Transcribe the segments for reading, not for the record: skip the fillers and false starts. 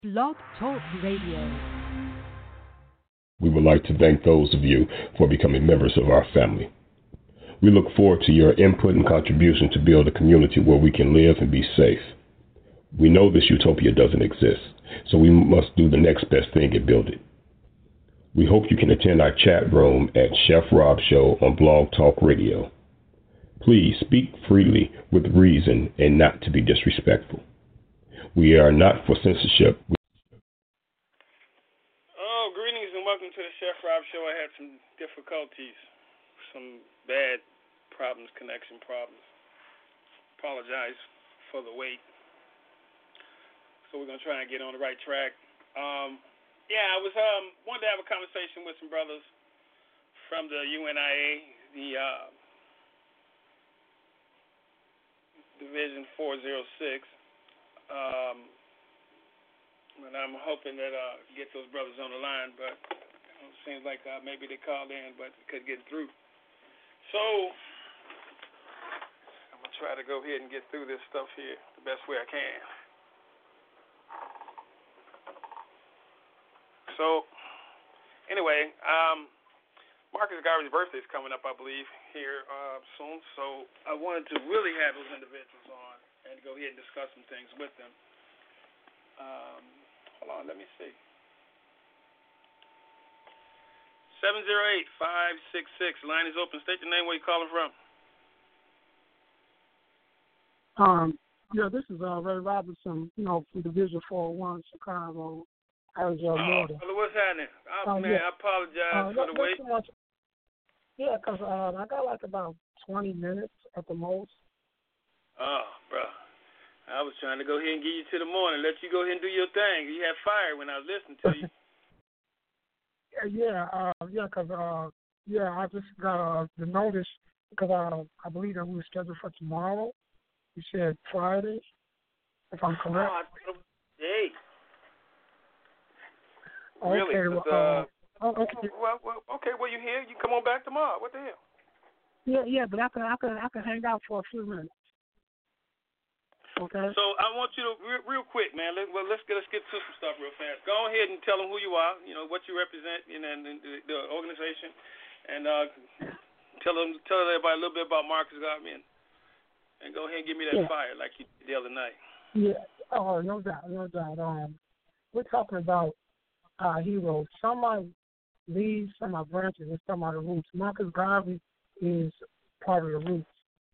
Blog Talk Radio. We would like to thank those of you for becoming members of our family. We look forward to your input and contribution to build a community where we can live and be safe. We know this utopia doesn't exist, so we must do the next best thing and build it. We hope you can attend our chat room at Chef Rob Show on Blog Talk Radio. Please speak freely with reason and not to be disrespectful. We are not for censorship. Greetings and welcome to the Chef Rob Show. I had some difficulties, some bad problems, connection problems. Apologize for the wait. So we're gonna try and get on the right track. I was wanted to have a conversation with some brothers from the UNIA, the Division 406. And I'm hoping that get those brothers on the line, but it seems like maybe they called in, but couldn't get through. So I'm gonna try to go ahead and get through this stuff here the best way I can. So anyway, Marcus Garvey's birthday is coming up, I believe, here soon. So I wanted to really have those individuals on and go ahead and discuss some things with them. Hold on, let me see. 708-566. Line is open. State your name, where you calling from. This is Ray Robinson, from Division 401, Chicago, Arizona. What's happening? I apologize for the wait. Yeah, because I got like about 20 minutes at the most. Oh, bro. I was trying to go ahead and get you to the morning, let you go ahead and do your thing. You had fire when I was listening to you. I just got the notice because I believe that we were scheduled for tomorrow. You said Friday, if I'm correct. Hey. Okay, really? Okay. Well, you're here. You come on back tomorrow. What the hell? Yeah, but I can hang out for a few minutes. Okay. So I want you to real quick, man. Let's get to some stuff real fast. Go ahead and tell them who you are. What you represent, and the organization, and tell everybody a little bit about Marcus Garvey, and go ahead and give me that fire like you did the other night. Yeah. Oh, no doubt. We're talking about our heroes. Some are leaves, some are branches, and some are the roots. Marcus Garvey is part of the roots.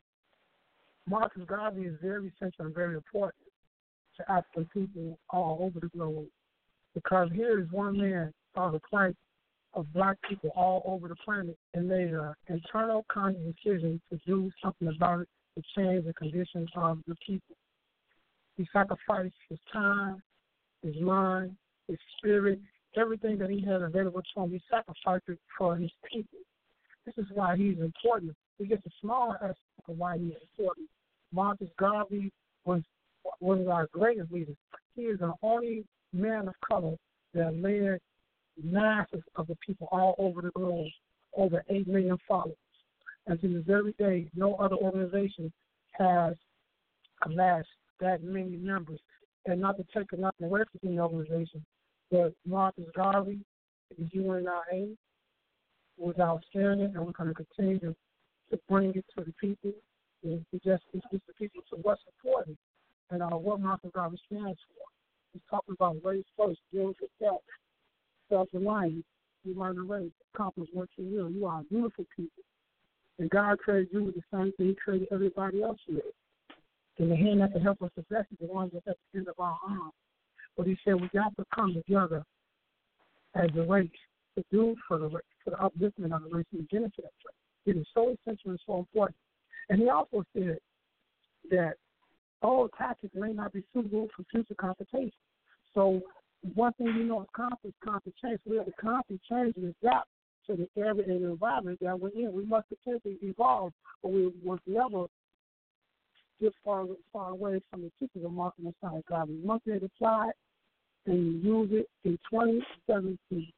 Marcus Garvey is very essential and very important to African people all over the globe because here is one man saw the plight of black people all over the planet and made an internal conscious decision to do something about it to change the conditions of the people. He sacrificed his time, his mind, his spirit, everything that he had available to him. He sacrificed it for his people. This is why he's important. It's just a smaller aspect of why he's important. Marcus Garvey was our greatest leader. He is the only man of color that led masses of the people all over the globe, over 8 million followers. And to this very day, no other organization has amassed that many members. And not to take nothing away from the organization, but Marcus Garvey, the UNIA, was outstanding, and we're going to continue to bring it to the people. It's the people to what's important and what Marcus Garvey stands for. He's talking about race first, deal with yourself, self-reliance. You learn to race, accomplish what you will. You are beautiful people. And God created you with the same thing He created everybody else with. And the hand that can help us possess is the one that's at the end of our arm. But He said we got to come together as a race to do for the upliftment of the race and the benefit of the race. It is so essential and so important. And he also said that all tactics may not be suitable for future confrontation. So one thing we know is conflict change. We have to constantly change and adapt to the area and the environment that we're in. We must potentially evolve, but we must never get far away from the teachings of Marcus Garvey. We must be able to apply it and use it in 2017.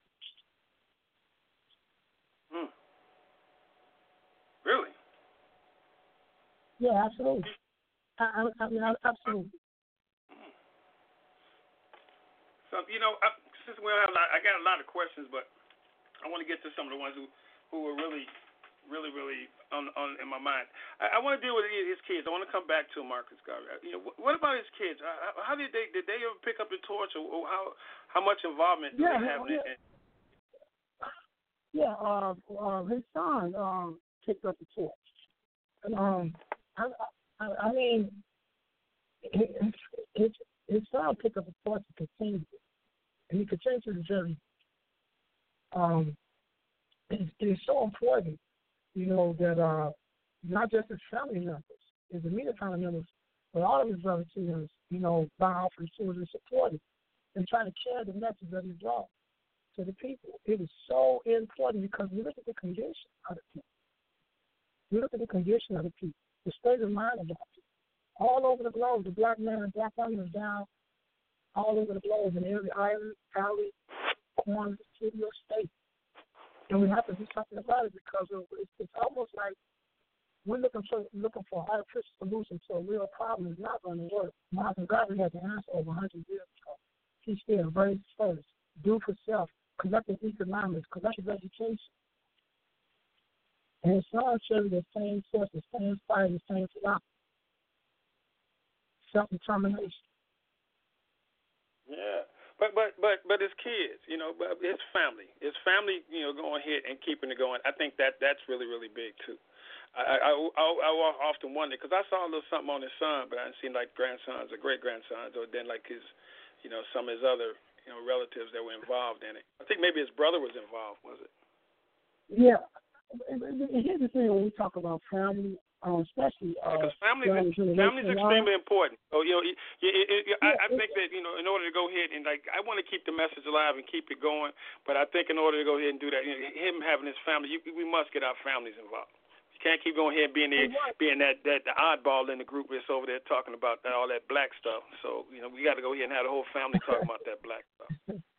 Really? Yeah, absolutely. I mean, absolutely. So, since we don't have I got a lot of questions, but I want to get to some of the ones who were really on in my mind. I want to deal with his kids. I want to come back to Marcus Garvey. What about his kids? How did they ever pick up the torch, or how much involvement do they have in it? Yeah, his son picked up the torch, and I mean, his son picked up the torch and continued it, and he continued to the journey. It's so important, that not just his family members, his immediate family members, but all of his relatives, bow off his children, supported, and try to carry the message that he brought to the people. It is so important because we look at the condition of the people. We look at the condition of the people, the state of mind of the people. All over the globe, the black man and black woman is down all over the globe in every island, valley, corner, city, or state. And we have to do something about it because it's almost like we're looking for an artificial solution to a real problem. It's not going to work. Marcus Garvey had the answer over 100 years ago. He said, raise first, do for self, collective economics, collective education. And his son shared the same source, the same fight, the same philosophy. Self-determination. Yeah. But his kids, but his family, going ahead and keeping it going. I think that's really, really big too. I often wonder because I saw a little something on his son, but I didn't see like grandsons or great grandsons, or then like his, some of his other, relatives that were involved in it. I think maybe his brother was involved. Was it? Yeah. Here's the thing when we talk about family. Especially because family's extremely important. So I think that in order to go ahead and I want to keep the message alive and keep it going. But I think in order to go ahead and do that, him having his family, we must get our families involved. You can't keep going ahead and being that the oddball in the group that's over there talking about all that black stuff. So we got to go ahead and have the whole family talking about that black stuff.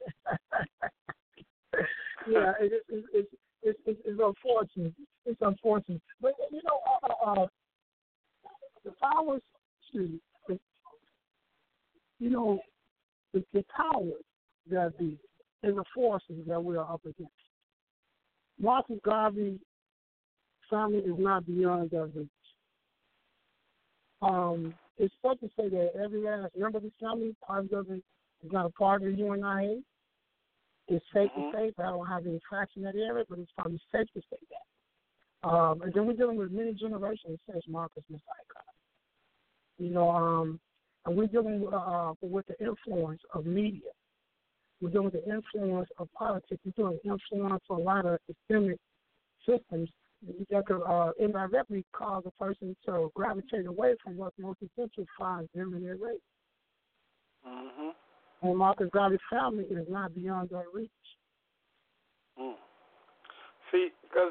Yeah, it's unfortunate. It's unfortunate. But, the powers, the powers that be and the forces that we are up against. Marcus Garvey's family is not beyond their reach. It's safe to say that every last member of the family is not a part of the UNIA. It's safe to say that I don't have any facts in that area, but it's probably safe to say that. And then we're dealing with many generations since Marcus was icon. And we're dealing with the influence of media. We're dealing with the influence of politics. We're dealing with the influence of a lot of systemic systems that could indirectly cause a person to gravitate away from what's most essential for them in their race. Mm-hmm. And Marcus Garvey's family is not beyond their reach. See, because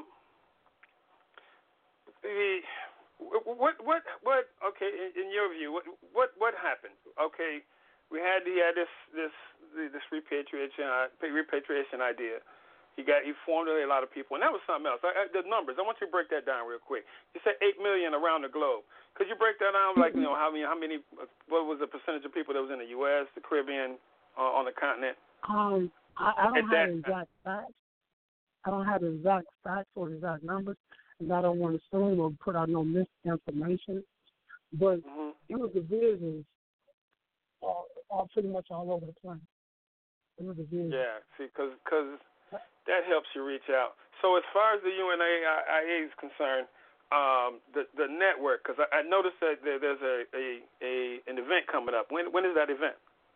what? Okay, in your view, what happened? Okay, he had this repatriation idea. He formed a lot of people, and that was something else. The numbers, I want you to break that down real quick. You said 8 million around the globe. Could you break that down? Like, how many? What was the percentage of people that was in the U.S., the Caribbean, on the continent? I don't have the exact facts. I don't have the exact facts or the exact numbers, and I don't want to assume or put out no misinformation. But it was divisions all pretty much all over the planet. It was divisions. Yeah, see, because that helps you reach out. So as far as the UNIA is concerned, the network, because I noticed that there's an event coming up. When is that event?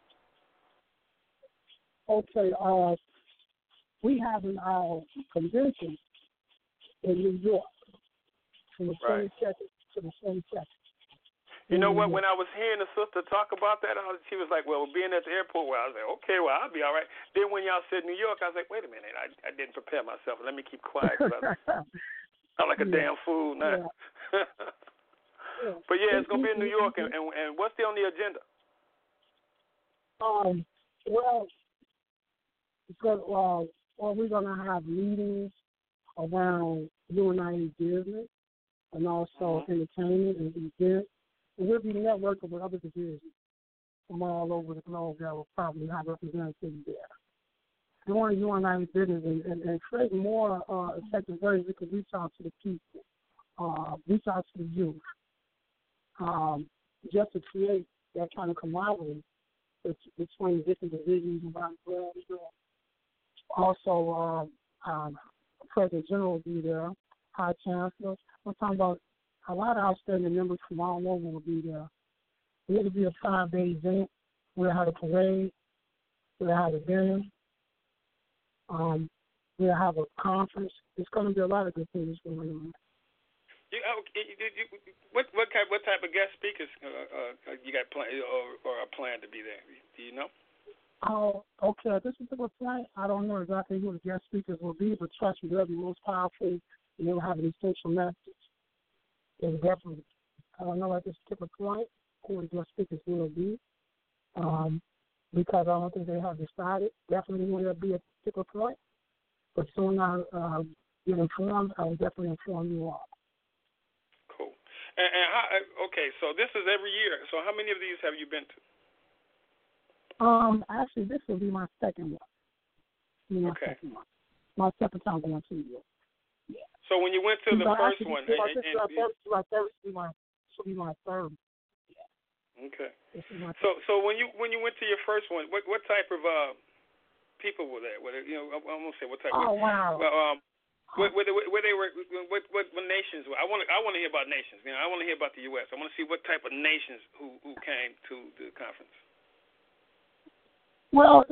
Okay, we have our convention in New York from the 22nd to the 22nd. You know what? When I was hearing the sister talk about that, she was like, well, being at the airport, I was like, okay, well, I'll be all right. Then when y'all said New York, I was like, wait a minute, I didn't prepare myself. Let me keep quiet. I'm like a damn fool now. Yeah. But, yeah, it's going to be in New York. And what's on the agenda? Well, because we're going to have meetings around UNIA business and also entertainment and events. And we'll be networking with other divisions. from all over the globe that will probably have representatives there. Doing UNIted business and creating more effective ways we can reach out to the people, reach out to the youth, just to create that kind of camaraderie between different divisions around the world. Also, President General will be there, High Chancellor. We're talking about a lot of outstanding members from all over will be there. It'll be a 5-day event. We'll have a parade. We'll have a dinner. We'll have a conference. It's going to be a lot of good things going on. What type of guest speakers you got planned or are planned to be there? Do you know? Oh, okay. At this particular point, I don't know exactly who the guest speakers will be, but trust me, they'll be most powerful, and they'll have an essential message. It's definitely. I don't know at this particular point who the guest speakers will be, because I don't think they have decided definitely who they'll be at this particular point. But soon I get informed, I will definitely inform you all. Cool. And how, okay, so this is every year. So how many of these have you been to? Actually, this will be my second one. Second one. My second time going to New York. Yeah. So when you went to the first one, this will be my third. Yeah. Okay. So when you went to your first one, what type of people were there? I won't say what type. Oh, wow. Where they were? What nations were? I want to hear about nations. I want to hear about the U.S. I want to see what type of nations who came to the conference. Well,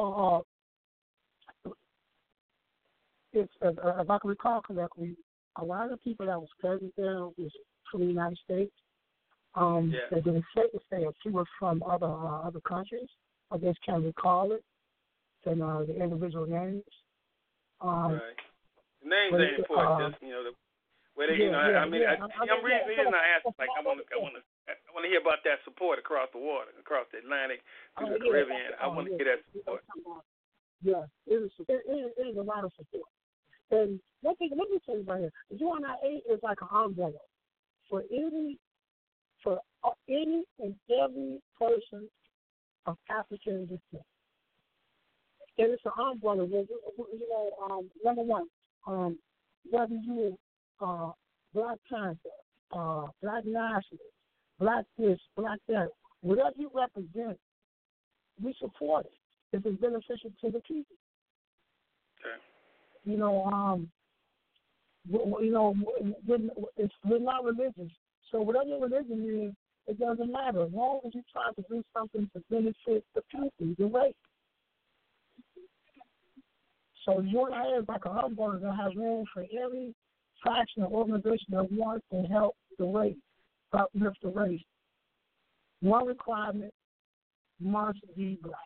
if I can recall correctly, a lot of the people that was present there was from the United States. They didn't say a few were from other countries. I just can't recall it. And the individual names. Right. Names ain't important. Just where they, I'm reason I asked. Like I want to hear about that support across the water, across the Atlantic, through the Caribbean. I want to hear that support. Yeah, it is a lot of support. And let me tell you right here, the UNIA is like an umbrella for any and every person of African descent. And it's an umbrella. Number one, whether you Black Panther, Black Nationalist, Black this, Black that, whatever you represent, we support it if it's beneficial to the people. Okay. We're not religious. So whatever your religion is, it doesn't matter. As long as you're trying to do something to benefit the people, the race. So UNIA is like an umbrella that has room for every faction or organization that wants to help the race, uplift the race. One requirement must be Black.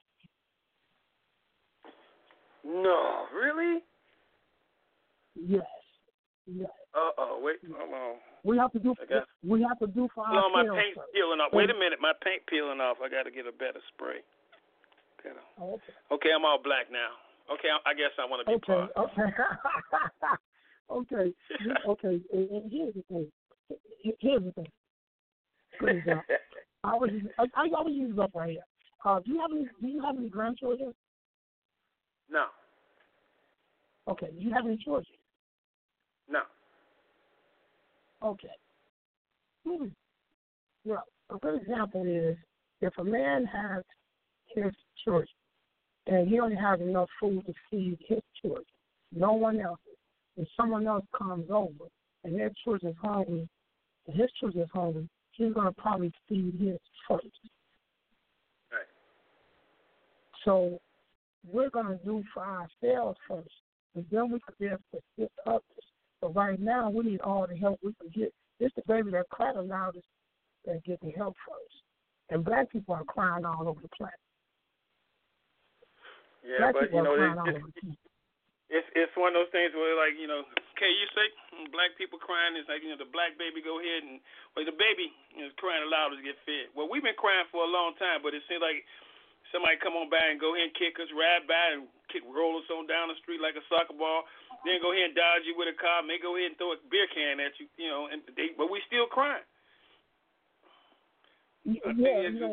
No, really? Yes. Wait, hold on. We have to do for ourselves. My paint's peeling off. Wait a minute, my paint peeling off. I got to get a better spray. Okay, I'm all black now. Okay, I guess I want to be part. Okay. Okay. And here's the thing. Please, I always use it up right here. Do you have any grandchildren? No. Okay. Do you have any children? No. Okay. Well, a good example is if a man has his children and he only has enough food to feed his children, no one else. If someone else comes over and their children is hungry, and his children is hungry, he's going to probably feed his first. Right. So we're going to do for ourselves first, and then we can be able to assist others. But right now, we need all the help we can get. This the baby that cried the loudest that get the help first. And Black people are crying all over the planet. Yeah, but it's one of those things where, like, okay, you say Black people crying is like, the Black baby go ahead and the baby is crying the loudest get fed. Well, we've been crying for a long time, but it seems like somebody come on by and go ahead and kick us, ride by and roll us on down the street like a soccer ball, then go ahead and dodge you with a car, may go ahead and throw a beer can at you, but we still crying. Here's the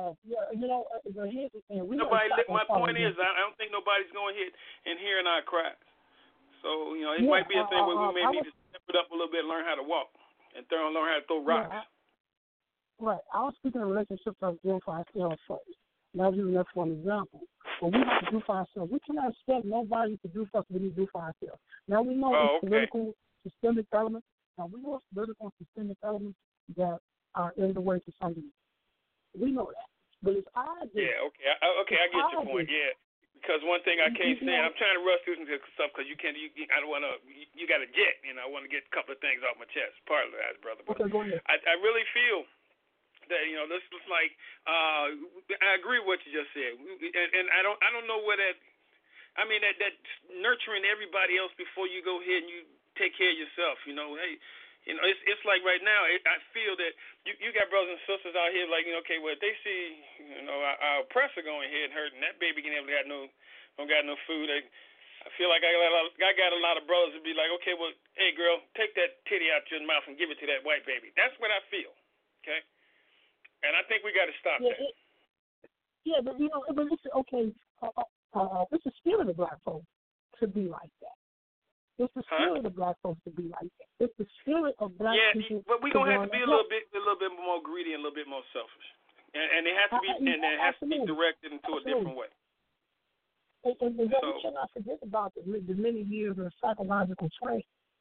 thing. My point is, I don't think nobody's going to hit and hearing our cries. So, it might be a thing where we may need to step it up a little bit and learn how to walk and learn how to throw rocks. Right. I was speaking of relationships I was doing for ourselves first. And I was using that for an example. But we have to do for ourselves. We cannot expect nobody to do for us what we do for ourselves. Now, we know it's political, systemic elements. Now, we know it's political and systemic elements that are in the way to some degree. We know that. But it's our idea. Yeah, okay. I get your point, yeah. Because one thing I can't stand, I'm trying to rush through some stuff because I don't want to, you got a jet, I want to get a couple of things off my chest. Pardon that, brother. But okay, go ahead. I really feel that, this is like, I agree with what you just said. And I don't know where that nurturing everybody else before you go ahead and you take care of yourself, hey. It's like right now, I feel that you got brothers and sisters out here like, okay, well, if they see, our oppressor going ahead and hurting, that baby don't got no food. I feel like I got a lot of brothers to be like, okay, well, hey, girl, take that titty out your mouth and give it to that white baby. That's what I feel, okay? And I think we got to stop that. But it's okay. It's the spirit of black folks to be like that. It's the spirit of black folks to be like that. It's the spirit of black people. Yeah, but we're gonna have to be a little bit more greedy and a little bit more selfish, and it has to be, and it has to be directed into a different way. And we cannot forget about the many years of psychological training.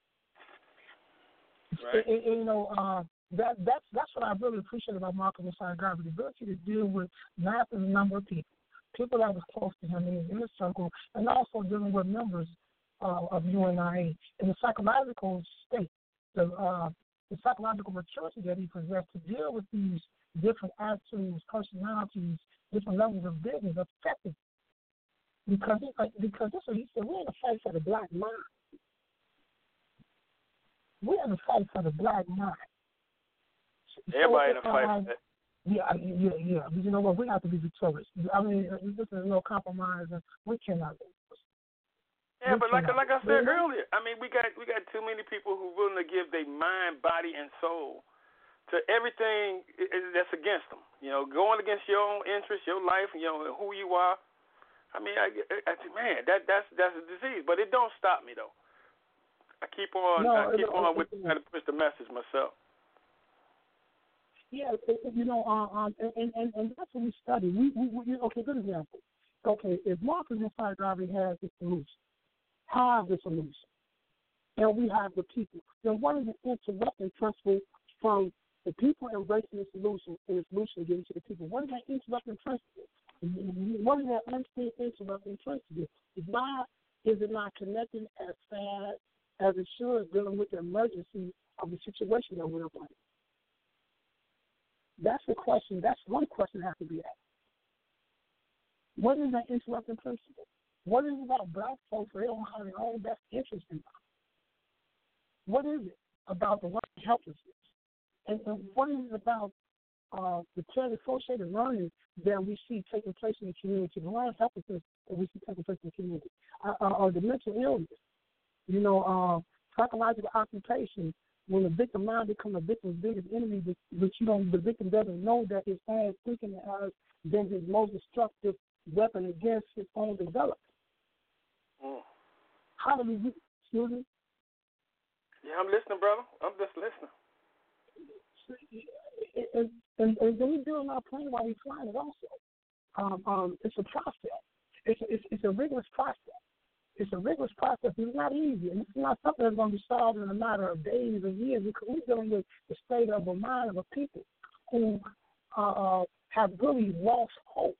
Right. That's what I really appreciate about Malcolm Josiah Garvey, the ability to deal with massive number of people that was close to him in his circle, and also dealing with members of UNIA in the psychological state, the psychological maturity that he possessed to deal with these different attitudes, personalities, different levels of business effectively. Because that's what he said, we're in a fight for the black mind. We're in a fight for the black mind. Everybody in a fight for that. Yeah. But you know what? We have to be victorious. This is no compromise, and we cannot lose. Yeah, but like I said earlier, we got too many people who are willing to give their mind, body, and soul to everything that's against them. Going against your own interests, your life, who you are. That's a disease, but it don't stop me though. I keep on with trying to push the message myself. Yeah, and that's what we study. Okay, good example. Okay, if Marcus Josiah Garvey has the solution, have the solution, and we have the people, then what is the interrupting principle from the people embracing the solution and the solution given to the people? What is that interrupting principle? What is that unseen interrupting principle? Why is it not connecting as fast as it should dealing with the emergency of the situation that we're in? That's the question. That's one question that has to be asked. What is that interrupting principle? What is it about black folks where they don't have their own best interest in them? What is it about the learning helplessness? And what is it about the associated learning that we see taking place in the community, the learning helplessness that we see taking place in the community, or the mental illness, psychological occupation, when the victim now becomes a victim's biggest enemy, but the victim doesn't know that his own thinking has been his most destructive weapon against his own development. How do we do? Excuse me? Yeah, I'm listening, brother. I'm just listening. And then we do not plan while we're flying it also. It's a process. It's a rigorous process. It's a rigorous process. It's not easy. And it's not something that's going to be solved in a matter of days or years, because we're dealing with the state of the mind of a people who have really lost hope.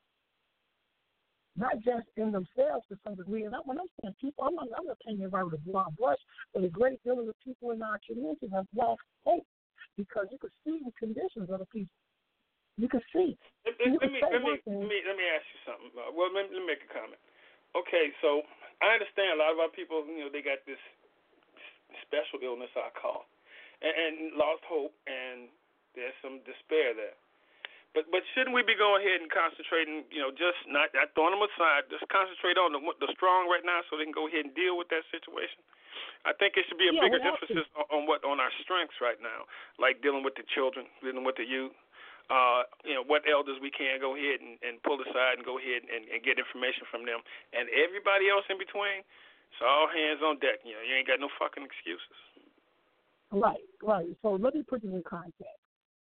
Not just in themselves to some degree. And when I'm saying people, I'm not painting everybody with a broad brush, but a great deal of the people in our community have lost hope, because you can see the conditions of the people. You can see. Let me ask you something. Well, let me make a comment. Okay, so I understand a lot of our people, they got this special illness, I call, and lost hope, and there's some despair there. But shouldn't we be going ahead and concentrating, just not throwing them aside, just concentrate on the strong right now so they can go ahead and deal with that situation? I think it should be a bigger emphasis on our strengths right now, like dealing with the children, dealing with the youth, what elders we can go ahead and pull aside and go ahead and get information from them. And everybody else in between, it's all hands on deck. You ain't got no fucking excuses. Right. So let me put this in context.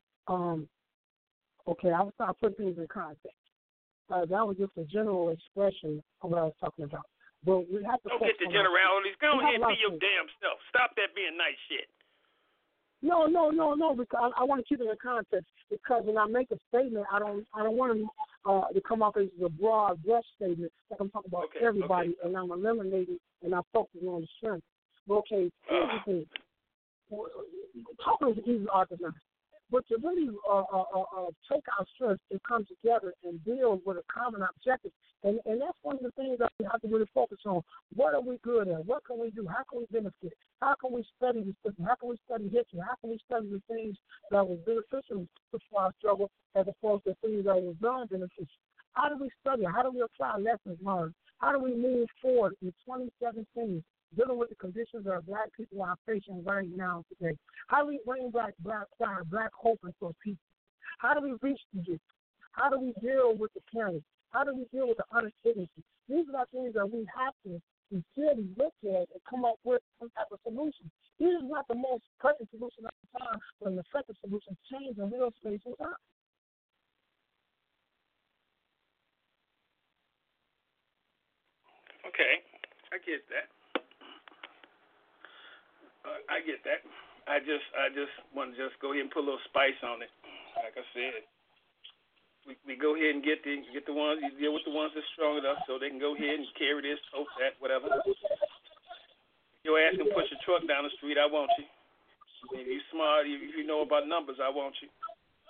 Okay, I'll start putting things in context. That was just a general expression of what I was talking about. But we have to don't get the generalities. Go ahead and be your damn self. Stop that being nice shit. No, because I want to keep it in context. Because when I make a statement, I don't want to come off as a broad brush statement. Like I'm talking about everybody, and I'm eliminating and I'm focusing on the strength. Okay, here's the thing. Talking is easy to organize. But to really take our strengths and come together and build with a common objective, and that's one of the things that we have to really focus on. What are we good at? What can we do? How can we benefit? How can we study the system? How can we study history? How can we study the things that were beneficial to our struggle as opposed to things that were non-beneficial? How do we study? How do we apply lessons learned? How do we move forward in 2017? Dealing with the conditions that black people are facing right now today. How do we bring back black hope into our people? How do we reach the youth? How do we deal with the parents? How do we deal with the uncertainty? These are the things that we have to sincerely look at and come up with some type of solution. This is not the most perfect solution at the time, but an effective solution change in real space and time. Okay, I get that. I get that. I just want to just go ahead and put a little spice on it. Like I said, we go ahead and get the ones, you deal with the ones that's strong enough so they can go ahead and carry this, tote that, whatever. Your ass can push a truck down the street, I want you. If you smart, if you know about numbers, I want you.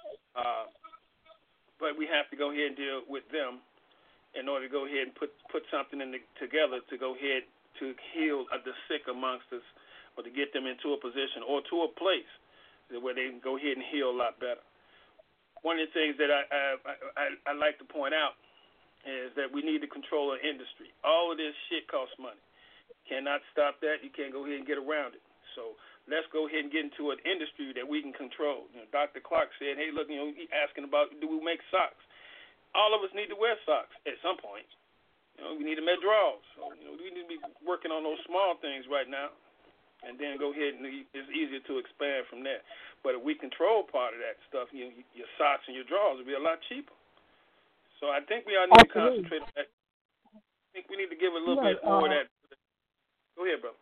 But we have to go ahead and deal with them in order to go ahead and put something together to go ahead to heal the sick amongst us, or to get them into a position or to a place where they can go ahead and heal a lot better. One of the things that I like to point out is that we need to control our industry. All of this shit costs money. Cannot stop that. You can't go ahead and get around it. So let's go ahead and get into an industry that we can control. Dr. Clark said, hey, look, he asking about, do we make socks? All of us need to wear socks at some point. We need to make drawers. So, we need to be working on those small things right now. And then go ahead and it's easier to expand from there. But if we control part of that stuff, your socks and your drawers will be a lot cheaper. So I think we all need to concentrate on that. I think we need to give a little bit more of that. Go ahead, bro.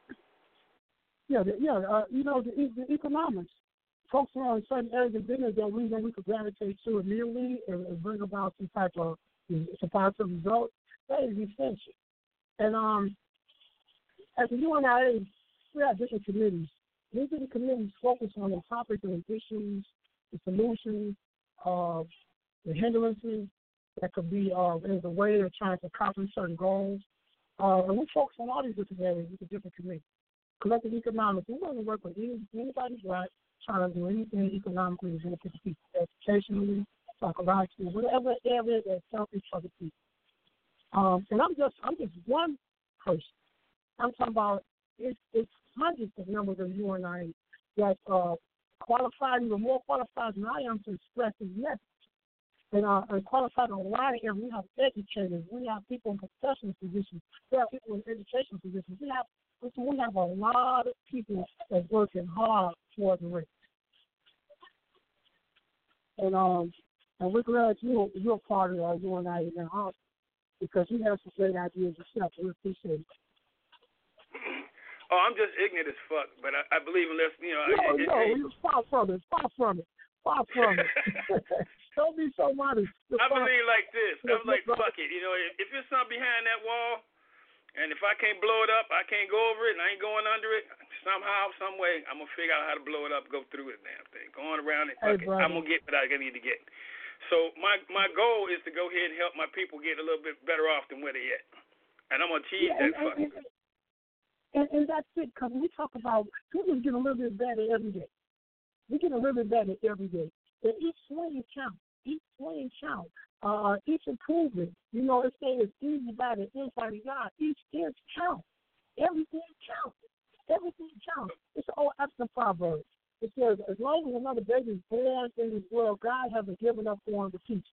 The economics. Folks on certain areas of business that we could gravitate to immediately and bring about some type of positive result. That is essential. And as a UNIA, we have different committees. These are the committees focus on the topics and issues, the solutions, the hindrances that could be in the way of trying to accomplish certain goals. And we focus on all these different areas with the different committees. Collective economics, we want to work with anybody's right, trying to do anything economically to benefit the people, educationally, psychologically, whatever area that's healthy for the people. And I'm just one person. I'm talking about it's hundreds of numbers of you and I that qualified, even more qualified than I am to express this message. And qualified in a lot of areas. We have educators. We have people in professional positions. We have people in educational positions. We have a lot of people that's working hard for the race. And we're glad you're part of our UNI now, because you have some great ideas yourself. We appreciate it. Oh, I'm just ignorant as fuck, but I believe unless, far from it. Don't be so modest. I believe like this. I'm like, fuck it. If there's something behind that wall, and if I can't blow it up, I can't go over it, and I ain't going under it, somehow, some way, I'm going to figure out how to blow it up, go through it, damn thing. Going around it, fuck it. I'm going to get what I need to get. So my goal is to go ahead and help my people get a little bit better off than where they at. And I'm going to achieve that fucking. And that's it, because we talk about people getting a little bit better every day. We get a little bit better every day. And each swing counts. Each improvement. It says easy by the inside of God. Each inch counts. Everything counts. It's an old African proverb. It says, as long as another baby is born in this world, God hasn't given up on the teacher.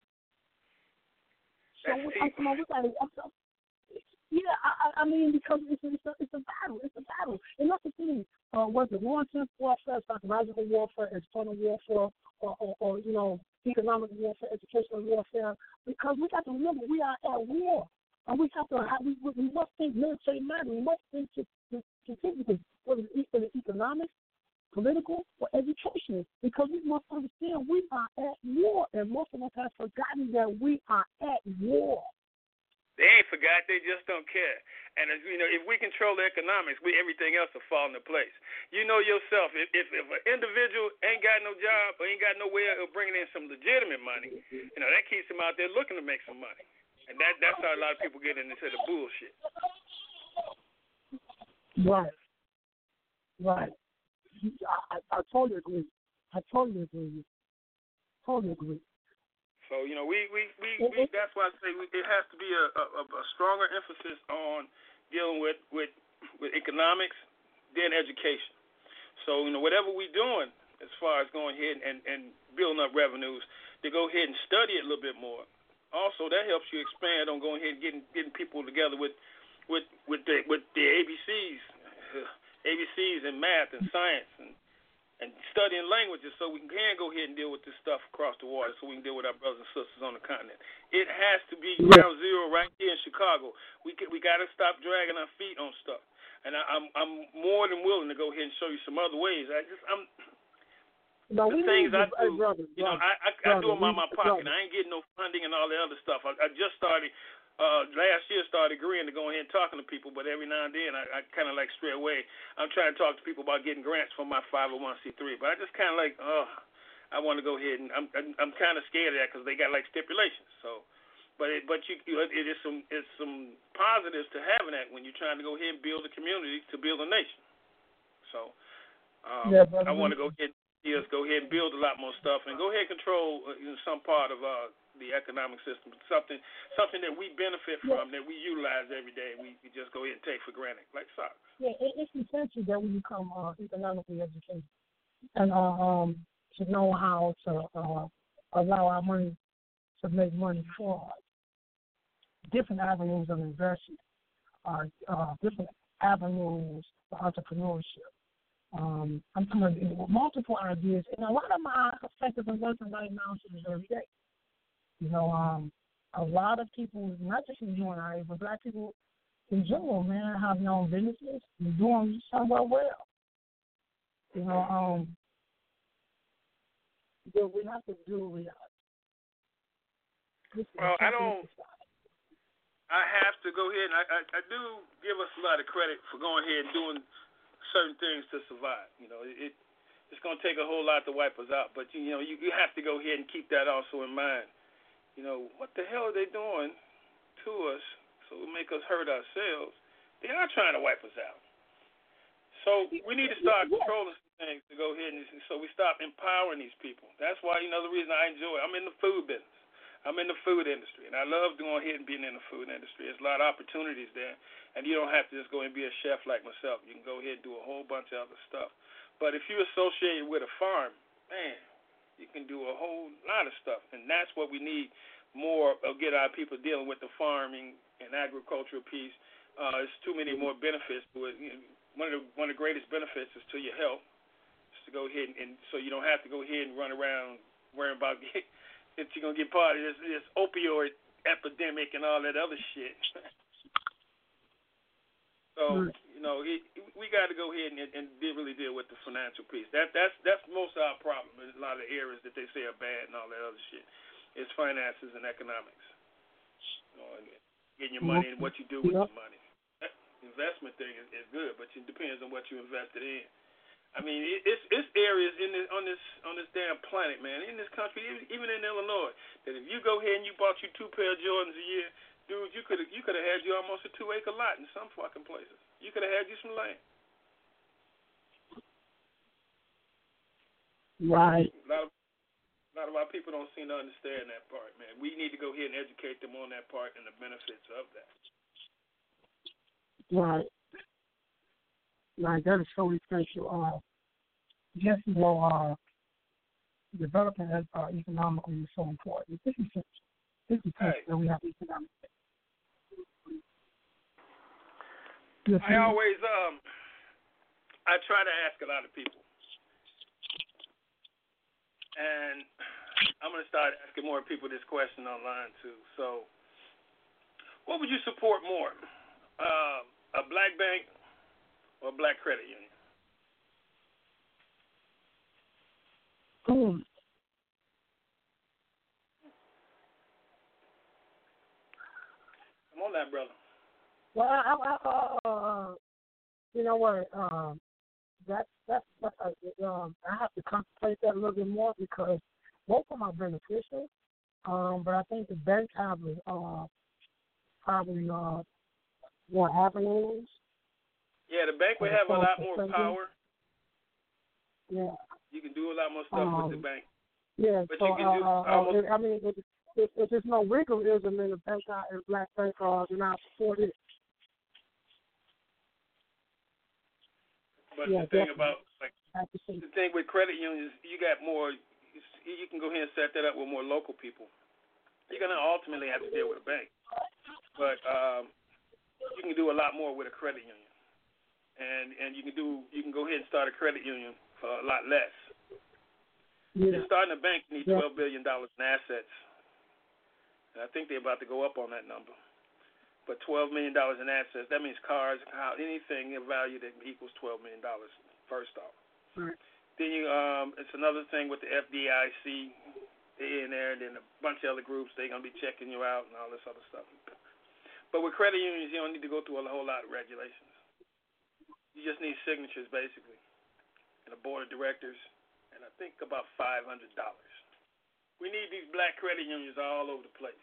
So come on, we got to. Yeah, I mean, because it's a battle. It's a battle. And that's the thing. Whether long-term warfare, psychological warfare, external warfare, or economic warfare, educational warfare, because we got to remember we are at war. And we have to we must think military matter. We must think strategically, whether it's economic, political, or educational, because we must understand we are at war, and most of us have forgotten that we are at war. They ain't forgot. They just don't care. And as if we control the economics, everything else will fall into place. You know yourself, if an individual ain't got no job or ain't got no way of bringing in some legitimate money, that keeps them out there looking to make some money. And that's how a lot of people get into the bullshit. Right. I totally agree. Totally agree. So we that's why I say it has to be a stronger emphasis on dealing with economics than education. So whatever we're doing as far as going ahead and building up revenues, to go ahead and study it a little bit more. Also, that helps you expand on going ahead and getting people together with the ABCs in math and science and studying languages, so we can go ahead and deal with this stuff across the water, so we can deal with our brothers and sisters on the continent. It has to be ground zero right here in Chicago. We got to stop dragging our feet on stuff. And I'm more than willing to go ahead and show you some other ways. I do, I do them out my pocket. I ain't getting no funding and all the other stuff. I just started. Last year started agreeing to go ahead and talking to people, but every now and then I kind of stray away. I'm trying to talk to people about getting grants for my 501c3, but I just kind of I want to go ahead and I'm kind of scared of that because they got stipulations. So, it is some positives to having that when you're trying to go ahead and build a community to build a nation. So, I want to go ahead and see us go ahead and build a lot more stuff and go ahead and control some part of the economic system, something that we benefit from, that we utilize every day, and we just go ahead and take for granted, like socks. Yeah, it's essential that we become economically educated and to know how to allow our money to make money for us. Different avenues of investment, different avenues for entrepreneurship. I'm talking about multiple ideas, and a lot of my effective investment right now is every day. A lot of people, not just in UNIA, but black people in general, man, have their own businesses and doing somewhat well. But we have to do reality. Well, I have to go ahead, and I do give us a lot of credit for going ahead and doing certain things to survive. It's going to take a whole lot to wipe us out, but you have to go ahead and keep that also in mind. What the hell are they doing to us so it make us hurt ourselves? They are trying to wipe us out. So we need to start controlling some things to go ahead and so we stop empowering these people. That's why, the reason I enjoy it. I'm in the food business. I'm in the food industry, and I love going ahead and being in the food industry. There's a lot of opportunities there, and you don't have to just go and be a chef like myself. You can go ahead and do a whole bunch of other stuff. But if you're associated with a farm, man, you can do a whole lot of stuff, and that's what we need more of, get our people dealing with the farming and agricultural piece. There's too many more benefits to it. One of the greatest benefits is to your health, is to go ahead and so you don't have to go ahead and run around worrying about if you're going to get part of this opioid epidemic and all that other shit. So, we got to go ahead and really deal with the financial piece. That's most of our problem. There's a lot of areas that they say are bad and all that other shit. It's finances and economics. And getting your money and what you do with your money. That investment thing is good, but it depends on what you invested in. I mean, it's areas on this damn planet, man, in this country, even in Illinois, that if you go ahead and you bought you 2 pair of Jordans a year, dude, you could have had you almost a 2-acre lot in some fucking places. You could have had you some land. Right. A lot of our people don't seem to understand that part, man. We need to go ahead and educate them on that part and the benefits of that. Right. That is so essential. just developing economically is so important. It's essential. It's essential that we have economic. I always I try to ask a lot of people, and I'm going to start asking more people this question online too. So, what would you support more, a black bank or a black credit union? Come on now, brother. Well, you know what? That's I have to contemplate that a little bit more because both of them are beneficial. But I think the bank have probably more avenues. Yeah, the bank would have a lot more power. Yeah. You can do a lot more stuff with the bank. Yeah, but so you can do almost. I mean, if there's no wiggleism in the bank, in black bank, then I support it. But the thing about the thing with credit unions, you got more. You can go ahead and set that up with more local people. You're gonna ultimately have to deal with a bank, but you can do a lot more with a credit union, and you can go ahead and start a credit union for a lot less. Yeah. You're starting a bank, you need $12 billion in assets, and I think they're about to go up on that number. But $12 million in assets, that means cars, anything of value that equals $12 million, first off. Right. Then it's another thing with the FDIC. They're in there, and then a bunch of other groups, they're going to be checking you out and all this other stuff. But with credit unions, you don't need to go through a whole lot of regulations. You just need signatures, basically, and a board of directors, and I think about $500. We need these black credit unions all over the place.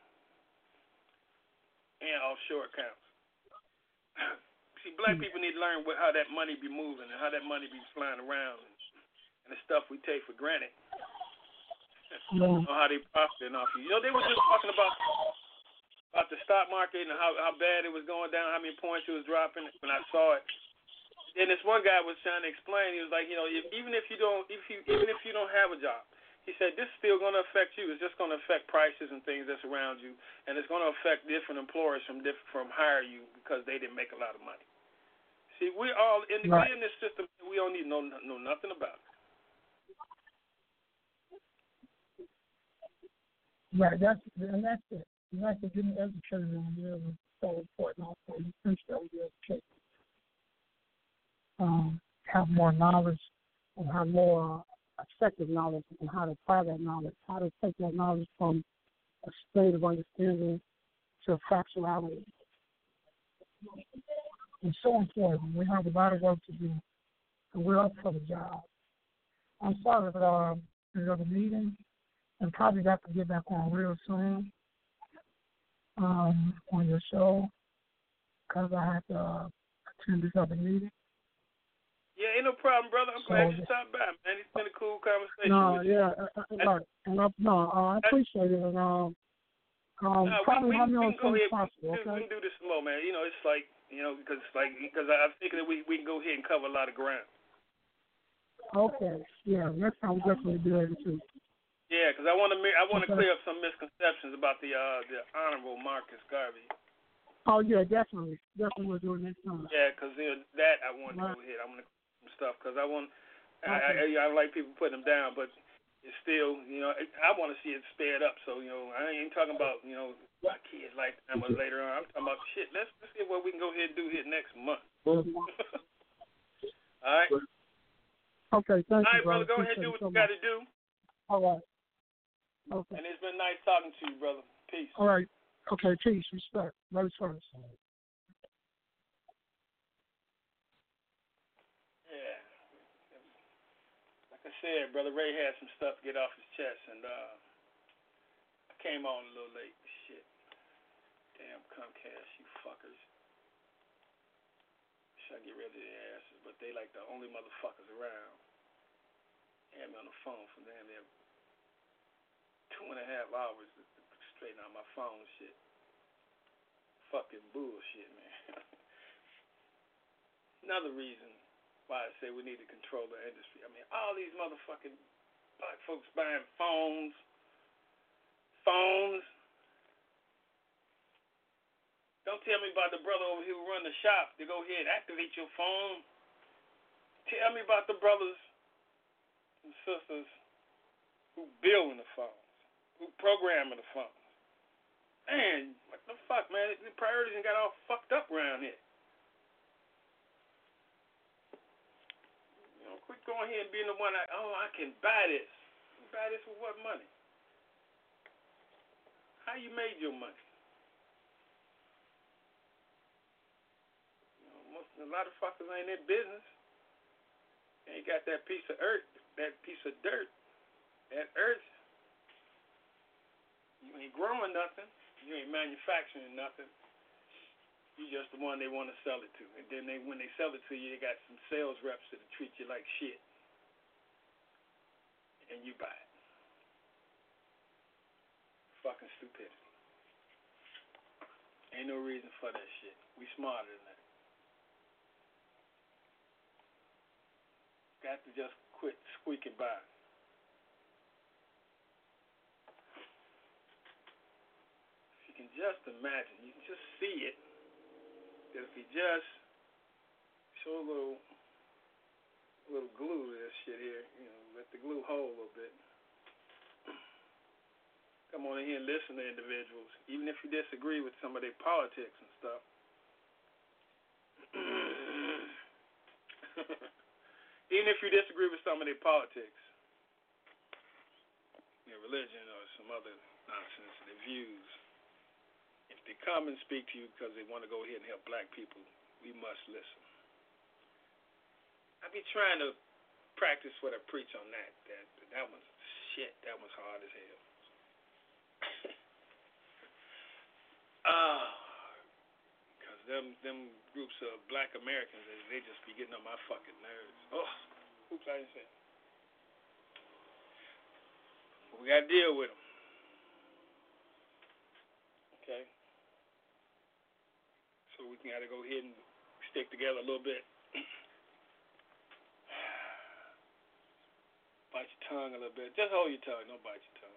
And offshore accounts. See, black people need to learn how that money be moving and how that money be flying around and the stuff we take for granted. Know how they profiting off you. You know, they were just talking about the stock market and how bad it was going down, how many points it was dropping when I saw it. And this one guy was trying to explain. He was like, you know, even if you don't have a job, he said this is still going to affect you. It's just going to affect prices and things that's around you, and it's going to affect different employers from hire you because they didn't make a lot of money. See, we're all in this system. We don't need to know nothing about it. Right. That's it. And that's getting educated on there is so important. Also, you appreciate the education. Have more knowledge and have more effective knowledge and how to apply that knowledge, how to take that knowledge from a state of understanding to factuality. It's so important. We have a lot of work to do, and we're up for the job. I'm sorry that there's other meetings, and probably got to get back on real soon on your show because I have to attend this other meeting. Yeah, ain't no problem, brother. I'm glad you stopped by, man. It's been a cool conversation. No, with yeah, right. And I appreciate it. And probably have me on as soon as possible. Okay. We can do this more, man. You know, it's like because I'm thinking that we can go ahead and cover a lot of ground. Okay. Yeah, next time we'll definitely do it too. Yeah, because I want to clear up some misconceptions about the Honorable Marcus Garvey. Oh yeah, definitely we'll do it next time. Yeah, because that I want to go ahead. I'm gonna stuff because I like people putting them down, but it's still I want to see it sped up. So I ain't talking about my kids' lifetime or later on. I'm talking about shit. Let's see what we can go ahead and do here next month. All right. Okay, thank you. All right, brother. Go ahead and do what you got to do. All right. Okay. And it's been nice talking to you, brother. Peace. All right. Okay, peace. Respect. Very first. Yeah. Like I said, Brother Ray had some stuff to get off his chest, and I came on a little late. Shit. Damn Comcast, you fuckers. Should I get rid of their asses, but they like the only motherfuckers around. They had me on the phone for damn near 2.5 hours to straighten out my phone shit. Fucking bullshit, man. Another reason why I say we need to control the industry. I mean, all these motherfucking black folks buying phones. Don't tell me about the brother over here who run the shop to go ahead and activate your phone. Tell me about the brothers and sisters who building the phones, who programming the phones. Man, what the fuck, man? The priorities got all fucked up around here. You know, quit going here and being the one I can buy this. You buy this with what money? How you made your money? A lot of fuckers ain't in business. They ain't got that piece of earth, that piece of dirt, that earth. You ain't growing nothing. You ain't manufacturing nothing. You just the one they want to sell it to. And then when they sell it to you, they got some sales reps that treat you like shit. And you buy it. Fucking stupidity. Ain't no reason for that shit. We smarter than that. Got to just quit squeaking by. If you can just imagine, you can just see it. That if you just show a little glue to this shit here, you know, let the glue hold a little bit. Come on in here and listen to individuals, even if you disagree with some of their politics and stuff. Even if you disagree with some of their politics, their religion, or some other nonsense, their views, if they come and speak to you because they want to go ahead and help black people, we must listen. I be trying to practice what I preach on that. That one's shit. That one's hard as hell. Them groups of black Americans, they just be getting on my fucking nerves. Oh, oops, I didn't say it. But we got to deal with them. Okay? So we got to go ahead and stick together a little bit. Bite your tongue a little bit. Just hold your tongue. Don't bite your tongue.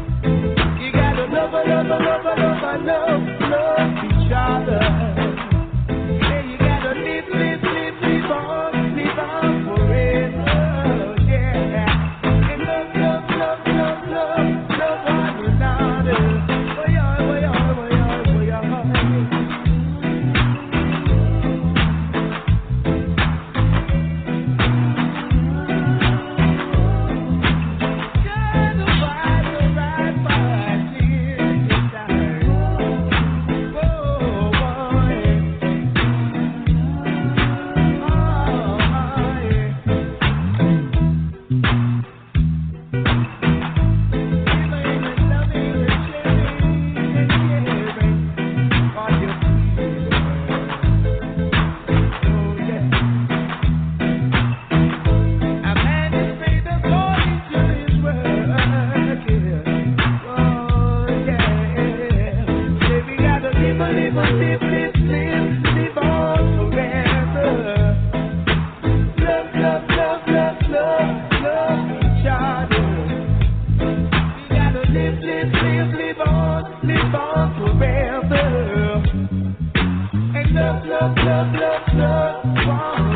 love each other. live on forever. Love each other. We gotta live on forever. And love one